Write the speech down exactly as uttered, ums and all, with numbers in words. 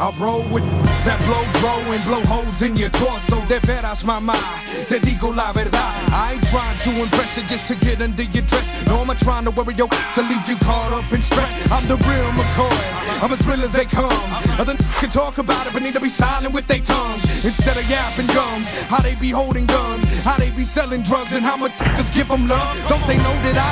I roll with that blow, grow and blow holes in your torso. De veras, mama, te digo la verdad. I ain't trying to impress you just to get under your dress. No, I'm not trying to worry yo to leave you caught up in stress. I'm the real McCoy, I'm as real as they come. Other can talk about it but need to be silent with their tongues instead of yapping gums. How they be holding guns, how they be selling drugs, and how much niggas give them love. Don't they know that I